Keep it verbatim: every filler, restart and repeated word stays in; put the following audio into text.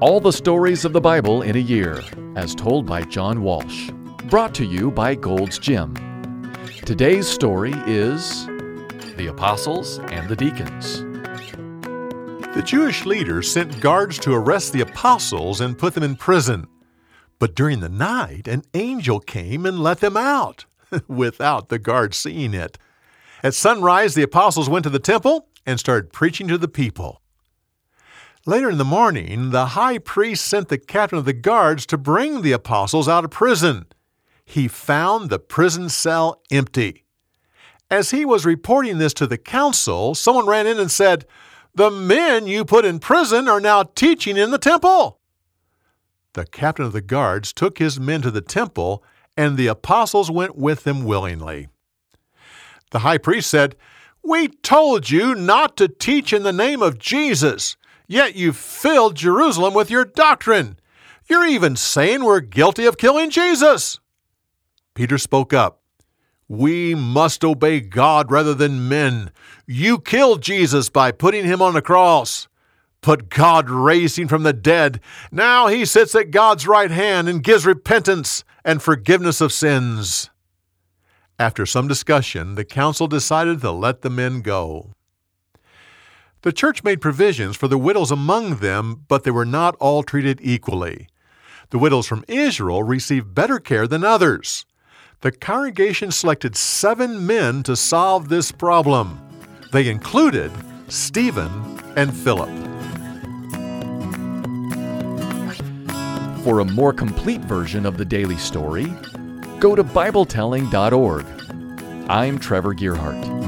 All the stories of the Bible in a year, as told by John Walsh. Brought to you by Gold's Gym. Today's story is The Apostles and the Deacons. The Jewish leaders sent guards to arrest the apostles and put them in prison. But during the night, an angel came and let them out, without the guards seeing it. At sunrise, the apostles went to the temple and started preaching to the people. Later in the morning, the high priest sent the captain of the guards to bring the apostles out of prison. He found the prison cell empty. As he was reporting this to the council, someone ran in and said, "The men you put in prison are now teaching in the temple." The captain of the guards took his men to the temple, and the apostles went with them willingly. The high priest said, "We told you not to teach in the name of Jesus, yet you filled Jerusalem with your doctrine. You're even saying we're guilty of killing Jesus." Peter spoke up. "We must obey God rather than men. You killed Jesus by putting him on the cross. But God raised him from the dead. Now he sits at God's right hand and gives repentance and forgiveness of sins." After some discussion, the council decided to let the men go. The church made provisions for the widows among them, but they were not all treated equally. The widows from Israel received better care than others. The congregation selected seven men to solve this problem. They included Stephen and Philip. For a more complete version of the daily story, go to Bible telling dot org. I'm Trevor Gearhart.